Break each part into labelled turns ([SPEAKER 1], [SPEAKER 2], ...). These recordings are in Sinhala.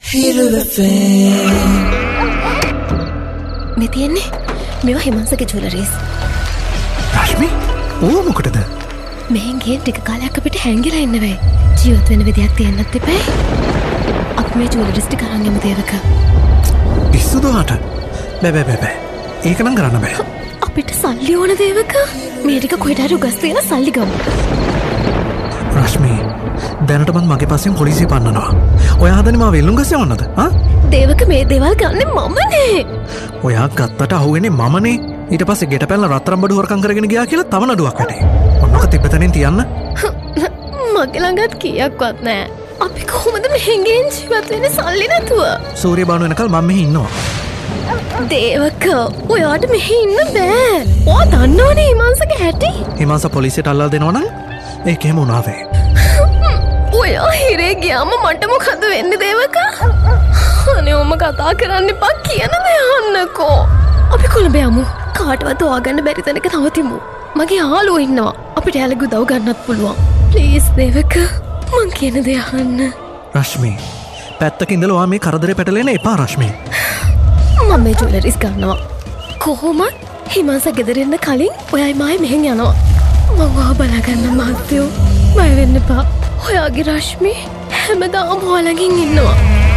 [SPEAKER 1] මේ තියෙන්නේ මේවා හිමංසගේ ජුවලරීස්.
[SPEAKER 2] රශ්මි ඕ මොකටද?
[SPEAKER 1] මෙහෙන් ගිහින් ටික කාලයක් අපිට හැංගිලා ඉන්න වෙයි. ජීවත් වෙන විදියක් තියන්නත් එපා. අපි මේ ජුවලරීස් ටික අරන් යමු දේවක.
[SPEAKER 2] පිස්සුද ඔයාට? බෑ. ඒක නම් කරන්න බෑ.
[SPEAKER 1] අපිට සල්ලි ඕන දේවක. මේ ටික කොහෙට හරි උගස් තියලා සල්ලි ගමු.
[SPEAKER 2] රශ්මි දැනට මං මගේ පස්සෙන් පොලිසිය පන්නනවා. ඔයා හදන්නේ මාව එල්ලුම් ගස් යවන්නද?
[SPEAKER 1] දේවක මේ දේවල් ගන්නෙ මමනේ.
[SPEAKER 2] ඔයා ගත්තට අහුවෙන්නේ මමනේ. ඊට පස්සේ ගෙට පැනලා රත්තරන් බඩු හොරකම් කරගෙන ගියා කියලා තව නඩුවක් වැටේ. මොනක තිබ්බතනින් තියන්න?
[SPEAKER 1] මගේ ළඟත් කීයක්වත් නැහැ. අපි කොහොමද මෙහෙන් ගෙන් ජීවත් වෙන්නේ සල්ලි නැතුව?
[SPEAKER 2] සූර්ය බානු වෙනකල් මම මෙහි ඉන්නවා.
[SPEAKER 1] දේවක ඔයාට මෙහි ඉන්න බෑ. ඔයා දන්නවනේ හිමංසගේ හැටි.
[SPEAKER 2] හිමංස පොලිසියට අල්ලලා දෙනවා නම් ඒක එහෙම වුණාවේ.
[SPEAKER 1] ඔයා හිරේ ගියාම මට මොකද වෙන්නේ දේවක? අනේ ඔම කතා කරන්න එපා කියන දේ අහන්නකෝ. අපි කොළඹ යමු. කාටවත් හොයාගන්න බැරි තැනක නවතිමු. මගේ යාළුවෝ ඉන්නවා. අපිට යාළුවෝ උදව් ගන්නත් පුළුවන්. ප්ලීස් දේවක මං කියන දේ අහන්න.
[SPEAKER 2] රශ්මි පැත්තක ඉඳලා ඔයා මේ කරදරේ පැටලෙන්න එපා රශ්මි.
[SPEAKER 1] මම මේ ජුවලරිස් ගන්නවා. කොහොමද හිමංස ගෙදර එන්න කලින් ඔයයි මායි මෙහෙන් යනවා. මම ඔයා බලාගන්න මහත්තයෝ. බය වෙන්න එපා. ඔයාගේ රශ්මි හැමදාම ඔයාලගෙන් ඉන්නවා.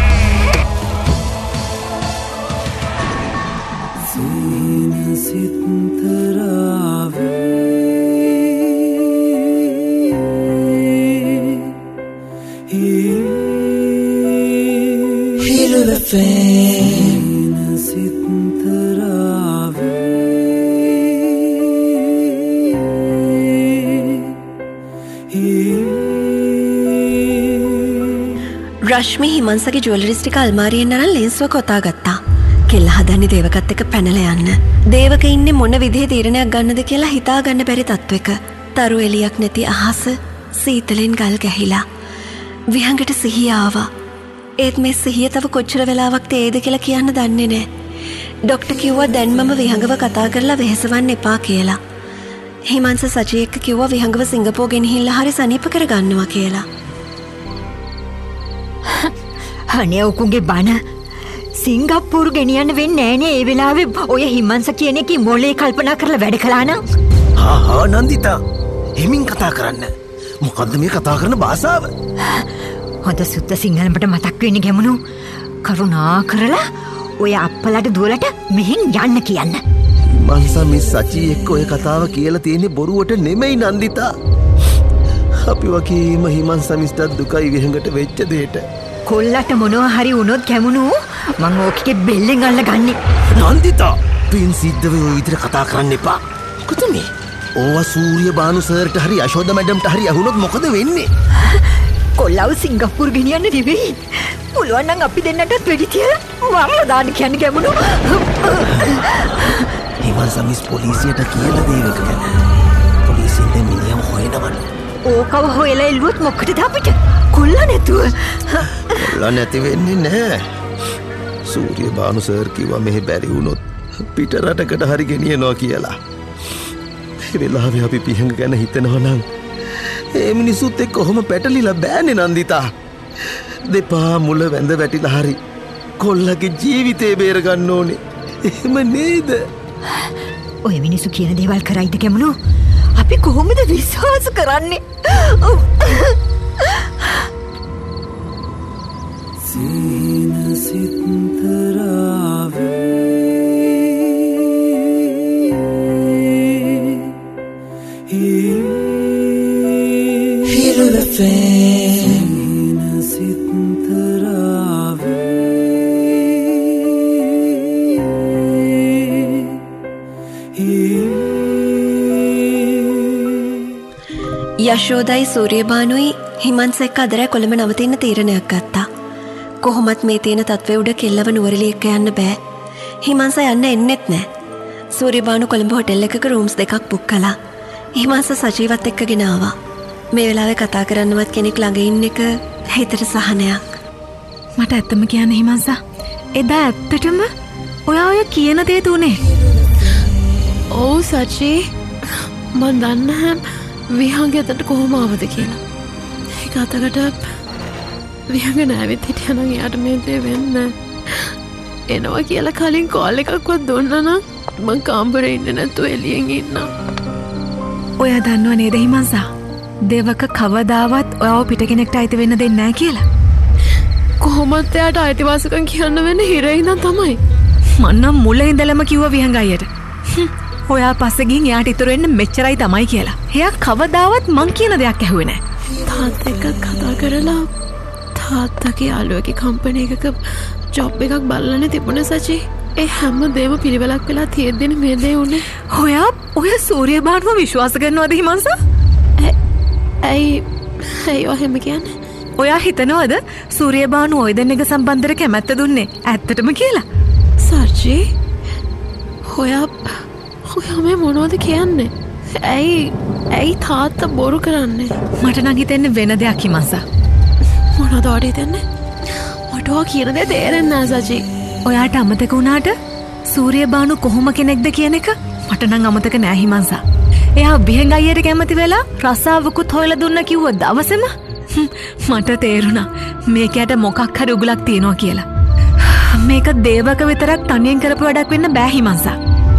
[SPEAKER 3] රශ්මි හිමංසගේ ජුවලරිස් ටික අල්මාරියෙන් අරන් ලේන්සුව කොතා ගත්තා. කෙල්ල හදන්නේ දේවකත් එක්ක පැනලා යන්න. දේවක ඉන්නේ මොන විදිහේ තීරණයක් ගන්නද කියලා හිතා ගන්න බැරි තත්වෙක. තරු එලියක් නැති අහස සීතලෙන් ගල් ගැහිලා. විහඟට සිහිය ආවා. ඒත් මේ සිහිය තව කොච්චර වෙලාවක් තේද කියලා කියන්න දන්නේ නැහැ. ડોක්ටර් කිව්වා දැන් මම විහඟව කතා කරලා වෙහෙසවන්න එපා කියලා. හිමංස සජී එක්ක කිව්වා විහඟව සිංගප්පූර් ගෙනහිල්ලා හරි සනීප කරගන්නවා කියලා.
[SPEAKER 4] අනේ උකුගේ බණ සිංගප්පූරු ගෙනියන්න වෙන්නේ නෑනේ ඒ වෙලාවේ ඔය හිමංස කියන එකේ මොලේ කල්පනා කරලා වැඩ කළා නම්.
[SPEAKER 5] හා නන්දිතා හිමින් කතා කරන්න. මොකද්ද මේ කතා කරන භාෂාව?
[SPEAKER 4] හොඳ සුද්ධ සිංහලකට මතක් වෙන්නේ ගැමුණු. කරුණා කරලා ඔය අප්පලට දුවලට මෙහෙන් යන්න කියන්න.
[SPEAKER 5] මංසා මේ සචී එක්ක ඔය කතාව කියලා තියෙන්නේ බොරුවට නෙමෙයි නන්දිතා. අපි වගේම හිමංස මිස්ටර් දුකයි විහඟට වෙච්ච දෙයට.
[SPEAKER 4] කොල්ලට මොනවා හරි වුණොත් කැමුණු මං ඕකේ බෙල්ලෙන් අල්ල ගන්නේ.
[SPEAKER 5] නන්දිතා පින් සිද්ධ වෙ ඔය විදිහට කතා කරන්න එපා. මොකද මේ? ඕවා සූර්ය බානු සර්ට හරි යශෝද මැඩම්ට හරි අහුනොත් මොකද වෙන්නේ?
[SPEAKER 4] කොල්ලව සිංගප්පූර් ගෙනියන්න නෙවෙයි. පුළුවන් නම් අපි දෙන්නටත් වෙඩි තියලා මරලා දාන්න කියන්නේ කැමුණු.
[SPEAKER 5] හිමංස මිස් පොලිසියට කියලා දේවක ගැන. පොලිසියෙන් මිනිහම හොයනවලු.
[SPEAKER 4] ඕකව හොයලා එල්ලුවොත් මොකටද අපිට? කොල්ල නැතුව.
[SPEAKER 5] කොල්ල නැති වෙන්නේ නැහැ. සූර්ය බානු සර් කිව්වා මෙහෙ බැරි වුණොත් පිට රටකට හරි ගෙනියනවා කියලා. මේ වෙලාවේ අපි පිහංග ගැන හිතනවා නම් ඒ මිනිසුත් එක්ක කොහොම පැටලිලා බෑනේ නන්දිතා. දෙපා මුල වැඳ වැටිලා හරි කොල්ලගේ ජීවිතේ බේර ගන්න ඕනේ. එහෙම නේද?
[SPEAKER 4] ඔය මිනිස්සු කියන දේවල් කරයිද කැමුණු? අපි කොහොමද විශ්වාස කරන්නේ? සීන සිතරාවේ
[SPEAKER 3] යශෝදයි සූර්යබානුයි හිමංස එක්ක අදරයි කොළඹ නවතින්න තීරණයක් ගත්තා. කොහොමත් මේ තියෙන තත්ත්වය උඩ කෙල්ලව නුවරඑළිය එක්ක යන්න බෑ. හිමංස යන්න එන්නෙත් නෑ. සූර්යබානු කොළඹ හොටෙල් එකක රූම්ස් දෙකක් බුක් කළා. හිමංස සජීවත් එක්කගෙන ආවා. මේ වෙලාවේ කතා කරන්නවත් කෙනෙක් ළඟ ඉන්න එක හිතට සහනයක්.
[SPEAKER 1] මට ඇත්තම කියන්න හිමංස. එදා ඇත්තටම ඔය කියන දේ තුනේ. ඔව් සජී. මන් දන්නේ විහාගේ අතට කොහොම ආවද කියලා. ඒක අතකට විහඟ නෑවිත් හිටියනම් එයාට මේ දේ වෙන්න එනවා කියලා කලින් කෝල් එකක්වත් දුන්නනම් මං කාමරේ ඉන්නේ නැතුව එළියෙන් ඉන්නම්.
[SPEAKER 6] ඔයා දන්නව නේද හිමන්සා? දේවක කවදාවත් ඔයාව පිට කෙනෙක්ට අයිති වෙන්න දෙන්නේ නැහැ කියලා.
[SPEAKER 1] කොහොමත් එයාට අයිතිවාසිකම් කියන්න වෙන්නේ හිරේ ඉඳන් තමයි.
[SPEAKER 6] මං නම් මුල ඉඳලම කිව්වා විහඟ අයියට. ඔයා පස්සේ ගිහින් එයාට ඉතුරු වෙන්න මෙච්චරයි තමයි කියලා. එයා කවදාවත් මං කියන දෙයක් ඇහුවේ නැහැ.
[SPEAKER 1] තාත්තා එක්ක කතා කරලා තාත්තගේ යාළුවගේ කම්පැනි එකක ජොබ් එකක් බලන්න තිබුණේ සචි. ඒ හැම දේම පිළිවෙලක් වෙලා තියෙද්දිනේ මේ දේ උනේ.
[SPEAKER 6] ඔය සූර්යබානුව විශ්වාස කරනවද හිමන්සා?
[SPEAKER 1] ඇයි ඔහෙම කියන්නේ?
[SPEAKER 6] ඔයා හිතනවද සූර්යබානුව ඔය දෙන්නක සම්බන්ධයට කැමැත්ත දුන්නේ ඇත්තටම කියලා?
[SPEAKER 1] සර්ජි ඔයා මේ මොනවද කියන්නේ? ඇයි තාත්තා බොරු කරන්නේ?
[SPEAKER 6] මට නම් හිතෙන්නේ වෙන දෙයක් හිමන්සා.
[SPEAKER 1] මොනවද ඔයාට හිතන්නේ? මට ඔයා කියන දේ තේරෙන්නේ නැහැ සචි.
[SPEAKER 6] ඔයාට අමතක වුණාට සූර්යබානු කොහොම කෙනෙක්ද කියන එක මට නම් අමතක නෑ හිමන්සා. එයා විහඟ අයියට කැමති වෙලා රසාවකුත් හොයලා දුන්න කිව්ව දවසේම මට තේරුණා මේකයට මොකක් හරි උගලක් තියෙනවා කියලා. මේක දේවක විතරක් තනියෙන් කරපු වැඩක් වෙන්න බෑ හිමන්සා.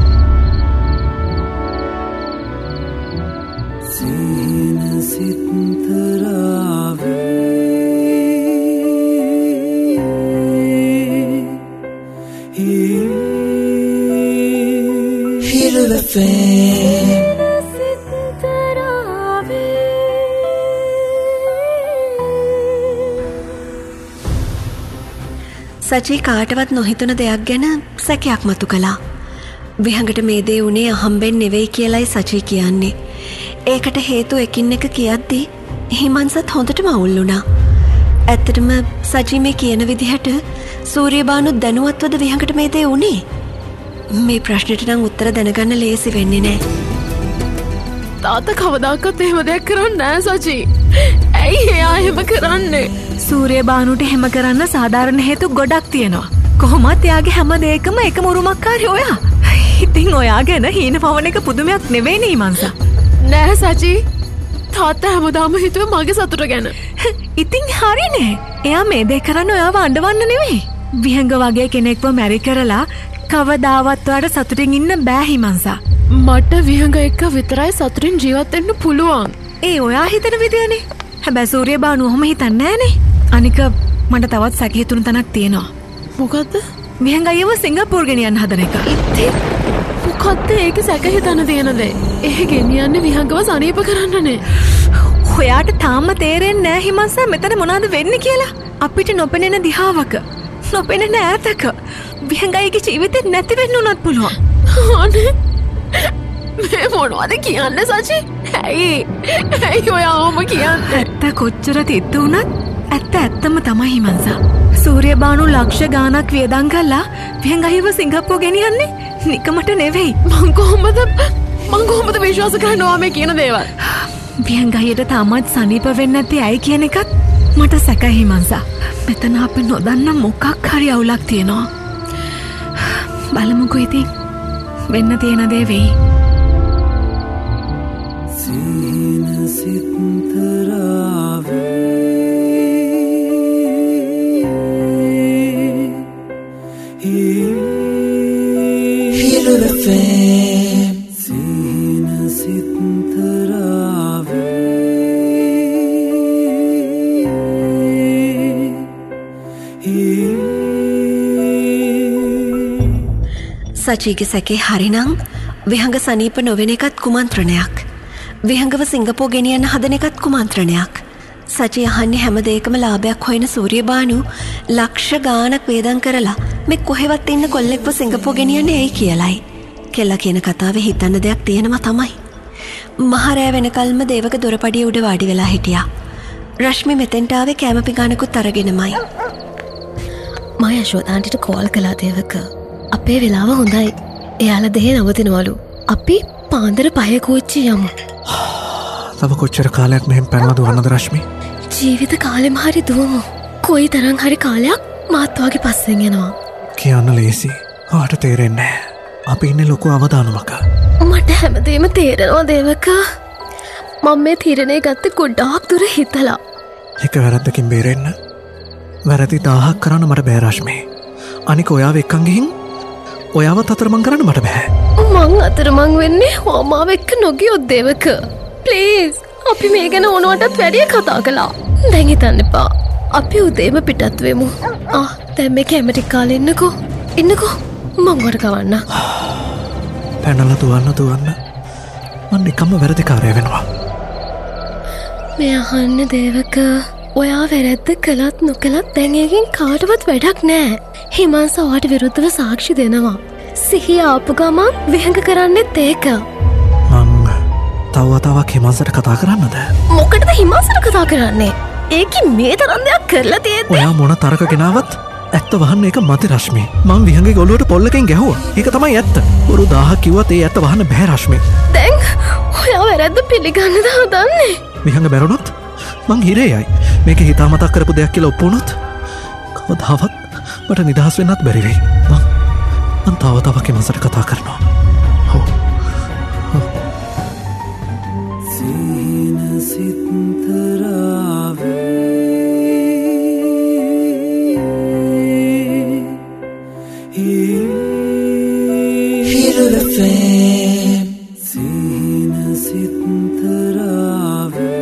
[SPEAKER 3] සචී කාටවත් නොහිතුන දෙයක් ගැන සැකයක් මතු කළා. විහඟට මේ දේ උනේ අහම්බෙන් නෙවෙයි කියලයි සචී කියන්නේ. ඒකට හේතු එකින් එක කියද්දී හිමන්සත් හොඳටම අවුල් වුණා. ඇත්තටම සචී මේ කියන විදිහට සූර්යබානු දැනුවත්වද විහඟට මේ දේ උනේ? මේ ප්‍රශ්නෙට නම් උත්තර දැනගන්න ලේසි වෙන්නේ නෑ.
[SPEAKER 1] තාත්තා කවදාකවත් එහෙම දෙයක් කරන්නේ නෑ සචි. ඇයි එයා එහෙම කරන්නේ?
[SPEAKER 6] සූර්යබානුට එහෙම කරන්න සාධාරණ හේතු ගොඩක් තියෙනවා. කොහොමත් එයාගේ හැම දෙයකම එකම උරුමකාරී ඔයා. ඉතින් ඔයා ගැන හීන පවන එක පුදුමයක් නෙවෙයිනේ හිමන්සා.
[SPEAKER 1] නෑ සචි. තාත්තා හැමදාම හිතුවේ මගේ සතුට ගැන.
[SPEAKER 6] ඉතින් හරිනේ. එයා මේ දේ කරන්නේ ඔයාව අඬවන්න නෙවෙයි. විහඟ වගේ කෙනෙක්ව මැරි කරලා කවදාවත් ඔයාට සතුටින් ඉන්න බෑ හිමන්සා.
[SPEAKER 1] මට විහඟ එක්ක විතරයි සතුටින් ජීවත් වෙන්න පුළුවන්.
[SPEAKER 6] ඒ ඔයා හිතන විදියනේ. හැබැයි සූර්යබානු ඔහොම හිතන්නේ නෑනේ. අනික මට තවත් සැක හිතුණු තැනක් තියෙනවා.
[SPEAKER 1] මොකද්ද?
[SPEAKER 6] විහඟ අයියව සිංගප්පූර් ගෙනියන්න හදන එක.
[SPEAKER 1] ඉතින් මොකද්ද ඒක සැක හිතන දෙන දේ? ඒ ගෙනියන්නේ විහඟව සනීප කරන්නනේ.
[SPEAKER 6] ඔයාට තාම තේරෙන්නේ නෑ හිමන්සා මෙතන මොනවද වෙන්නේ කියලා. අපිට නොපෙනෙන දිහාවක නොපෙනෙන ඈතක විහඟ අයියගේ ජීවිතේ නැති වෙන්න උනත් පුළුවන්.
[SPEAKER 1] අනේ මේ මොනවද කියන්නේ සචි? ඇයි ඔයාම කියන්නේ?
[SPEAKER 6] ඇත්ත කොච්චර තිත්ත වුණත් ඇත්තම තමයි හිමන්සා. සූර්යබානු ලක්ෂ ගාණක් වියදම් කළා විහඟ අයියව සිංගප්පූර් ගෙනියන්නේ නිකමට නෙවෙයි.
[SPEAKER 1] මං කොහොමද විශ්වාස කරනවා මේ කියන දේවල්?
[SPEAKER 6] විහඟ අයියට තාමත් සනීප වෙන්නේ නැති ඇයි කියන එකත් මට සැකයි හිමන්සා. මෙතන අපි නොදන්න මොකක් හරි අවුලක් තියෙනවා. බලමුකෝ ඉතින් වෙන්න තියෙන දේ වෙයි.
[SPEAKER 3] සචීගේ සැකේ හරිනම් විහඟ සනීප නොවෙන එකත් කුමන්ත්‍රණයක්. විහඟව සිංගප්පූර් ගෙනියන්න හදන එකත් කුමන්ත්‍රණයක්. සචී අහන්නේ හැම දෙයකම ලාභයක් හොයන සූර්යබානු ලක්ෂ ගාණක් වේදම් කරලා මේ කොහෙවත් ඉන්න කොල්ලෙක්ව සිංගප්පූර් ගෙනියන්නේ ඇයි කියලයි. කෙල්ල කියන කතාවේ හිතන්න දෙයක් තියෙනවා තමයි. මහරෑ වෙනකල්ම දේවක දොරපඩිය උඩ වාඩි වෙලා හිටියා. රශ්මි මෙතෙන්ට ආවේ කෑම පිඟානකුත් අරගෙනමයි.
[SPEAKER 1] මම යශෝදාන්ටිට කෝල් කළා දේවක. අපේ වෙලාව හොඳයි. එයාලා දෙහි නවතිනවලු. අපි පාන්දර 5 කෝච්චි යමු.
[SPEAKER 2] තව කොච්චර කාලයක් මෙහෙම පැනලා දුවන්නද රශ්මි?
[SPEAKER 1] ජීවිත කාලෙම හරි දුවමු. කොයි තරම් හරි කාලයක් මාත් වගේ පස්සෙන් යනවා.
[SPEAKER 2] කියන්න ලේසි. ඔයාට තේරෙන්නේ නැහැ. අපි ඉන්නේ ලොකු අවදානමක.
[SPEAKER 1] මට හැමදේම තේරෙනවා දේවක. මම මේ තීරණය ගත්තේ ගොඩාක් දුර හිතලා.
[SPEAKER 2] එක වැරද්දකින් බේරෙන්න වැරදි 1000ක් කරන්න මට බෑ රශ්මී. අනික ඔයාව එක්කන් ගිහින් ඔයාවත් අතරමං කරන්න මට බෑ.
[SPEAKER 1] මං අතරමං වෙන්නේ මාව එක්ක නොගියොත් දේවක. ප්ලීස් අපි මේ ගැන ඕනවටත් වැඩිය කතා කළා. දැන් හිතන්න එපා. අපි උදේම පිටත් වෙමු. දැන් මේ කැමරි කාලේ ඉන්නකෝ. මං වර කවන්න.
[SPEAKER 2] පැනලා දුවන්න. මං නිකම්ම වැරදිකාරය වෙනවා.
[SPEAKER 1] මේ අහන්න දේවක. ඔයා වැරැද්ද කළත් නොකළත් දැන් එකකින් කාටවත් වැඩක් නෑ. හිමංස ඔයාට විරුද්ධව සාක්ෂි දෙනවා. සිහිය ආපු ගමන් විහඟ කරන්නෙත් ඒක.
[SPEAKER 2] මං තව වතාවක් හිමංසට කතා කරන්නද?
[SPEAKER 1] මොකටද හිමංසට කතා කරන්නේ? ඒකි මේ තරම් දෙයක් කරලා තියෙද්දි
[SPEAKER 2] ඔයා මොන තරක ගෙනාවත් ඇත්ත වහන්න එක මති රශ්මී. මං විහඟේ ගොල්ලුවට පොල්ලකින් ගැහුවා. ඒක තමයි ඇත්ත. වරු 1000ක් කිව්වත් ඒ ඇත්ත වහන්න බෑ රශ්මී.
[SPEAKER 1] දැන් ඔයා වැරද්ද පිළිගන්නද හදන්නේ?
[SPEAKER 2] විහඟ බැරුණොත් මං හිරේයයි. මේක හිතාමතා කරපු දෙයක් කියලා ඔප්පු වුණොත් කවදාවත් මට නිදහස් වෙන්නත් බැරි වෙයි. මං තව තවක් හිමංසට කතා කරනවා.
[SPEAKER 7] සීන සිත්තරාවේ හිරලෆේම් සීන සිත්තරාවේ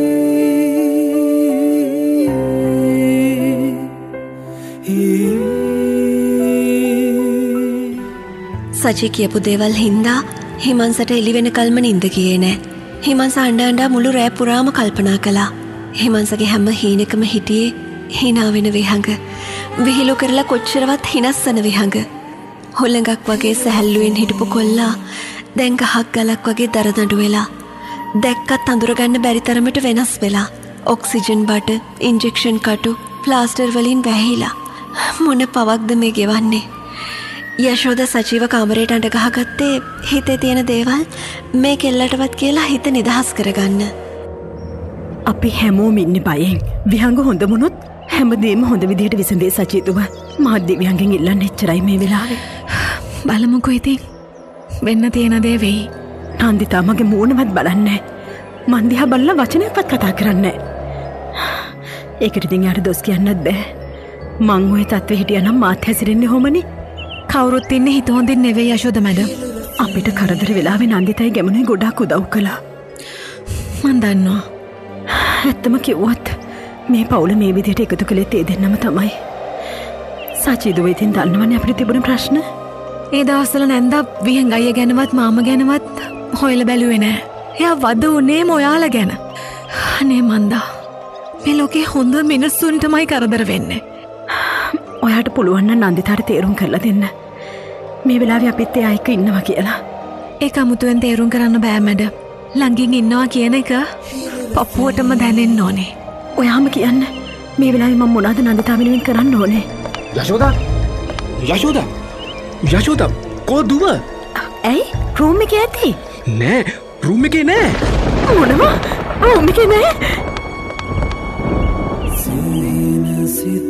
[SPEAKER 3] සචි කියපු දේවල් හින්දා හිමංසට එළිවෙන කල්ම නින්ද ගියේ නෑ. හිමංස අඬ මුළු රෑ පුරාම කල්පනා කළා. හිමංසගේ හැම හීනෙකම හිටියේ hina වෙන විහඟ. විහිළු කරලා කොච්චරවත් හිනස්සන විහඟ. හොළඟක් වගේ සැහැල්ලුවෙන් හිටපු කොල්ලා දැන් ගහක් ගලක් වගේ දරදඬු වෙලා. දැක්කත් අඳුරගන්න බැරි තරමට වෙනස් වෙලා. ඔක්සිජන් බඩ, ඉන්ජෙක්ෂන් කටු, ප්ලාස්ටර් වලින් වැහිලා. මොන පවක්ද මේ ගෙවන්නේ? යශෝද සජීව කාමරයට අඬ ගහගත්තේ හිතේ තියෙන දේවල් මේ කෙල්ලටවත් කියලා හිත නිදහස් කරගන්න.
[SPEAKER 8] අපි හැමෝම ඉන්නේ බයෙන්. විහඟ හොඳ වුණොත් හැමදේම හොඳ විදිහට විසඳේ සචිතුව. මාත් දිව්‍යංගෙන් ඉල්ලන්න එච්චරයි මේ වෙලාවේ.
[SPEAKER 6] බලමුකෝ ඉතින්. වෙන්න තියෙන දේ වෙයි.
[SPEAKER 8] නන්දිතා මගේ මූණවත් බලන්නේ නැහැ. මන් දිහා බලලා වචනයක්වත් කතා කරන්නේ නැහැ. ඒකට ඉතින් යාට දොස් කියන්නත් බෑ. මං ඔය තත්ත්වෙ හිටියනම් මාත් හැසිරෙන්නේ කොහොමනේ?
[SPEAKER 6] කවුරුත් ඉන්නේ හිත හොඳින් නෙවෙයි යශෝද මැඩම්.
[SPEAKER 8] අපිට කරදර වෙලාවේ නන්දිතයි ගැමුණුයි ගොඩාක් උදව් කළා.
[SPEAKER 6] මන් දන්නවා.
[SPEAKER 8] ඇත්තම කිව්වොත් මේ පවුල මේ විදිහට එකතු කළේ ඒ දෙන්නම තමයි. සචිදුව ඉතින් දන්නවනේ අපිට තිබුණ ප්‍රශ්න.
[SPEAKER 6] ඒ දවස්වල නැන්දා විහඟ අයියා ගැනවත් මාම ගැනවත් හොයලා බැලුවේ නෑ. එයා වද උනේම ඔයාලා ගැන. අනේ මන්දා. මේ ලෝකේ හොඳ මිනිස්සුන්ටමයි කරදර වෙන්නේ.
[SPEAKER 8] ඔයාට පුළුවන් නම් නන්දිතාට තේරුම් කරලා දෙන්න. මේ වෙලාවේ අපිත් එයා එක්ක ඉන්නවා කියලා.
[SPEAKER 6] ඒක අමුතුවෙන් තේරුම් කරන්න බෑ මැඩම්. ළඟින් ඉන්නවා කියන එක පපුවටම දැනෙන්න ඕනේ.
[SPEAKER 8] ඔයාම කියන්න. මේ වෙලාවේ මම මොනවද නන්දිතා වෙනුවෙන් කරන්න ඕනේ?
[SPEAKER 9] යශෝදා කෝ දුව?
[SPEAKER 8] ඇයි? රූම් එකේ ඇති?
[SPEAKER 9] නෑ රූම් එකේ නෑ.
[SPEAKER 8] මොනවා? රූම් එකේ නෑ?
[SPEAKER 7] සීන සිත්